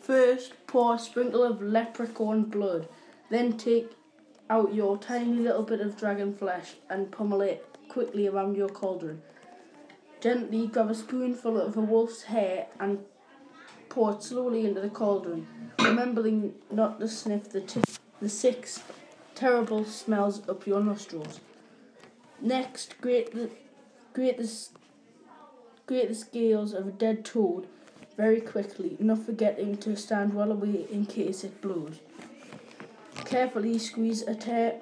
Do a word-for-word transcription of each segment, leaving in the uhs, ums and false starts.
First, pour a sprinkle of leprechaun blood. Then take out your tiny little bit of dragon flesh and pummel it quickly around your cauldron. Gently grab a spoonful of a wolf's hair and pour it slowly into the cauldron, remembering not to sniff the, t- the six terrible smells up your nostrils. Next, grate the, grate, the, grate the scales of a dead toad very quickly, not forgetting to stand well away in case it blows. Carefully squeeze a tear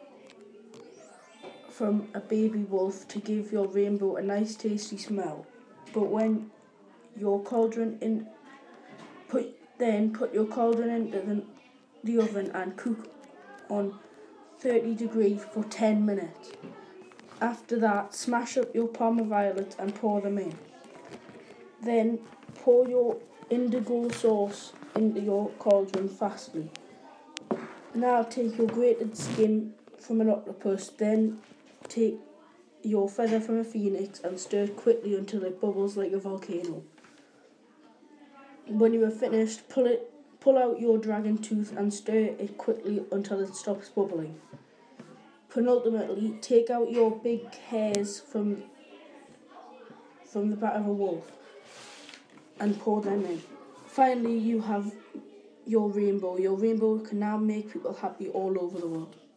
from a baby wolf to give your rainbow a nice tasty smell. But when your cauldron in put then put your cauldron into the, the oven and cook on thirty degrees for ten minutes. After that, smash up your Parma violets and pour them in. Then pour your indigo sauce into your cauldron fastly. Now take your grated skin from an octopus, then take your feather from a phoenix and stir it quickly until it bubbles like a volcano. When you are finished, pull it, pull out your dragon tooth and stir it quickly until it stops bubbling. Penultimately, take out your big hairs from, from the back of a wolf and pour them in. Finally, you have your rainbow. Your rainbow can now make people happy all over the world.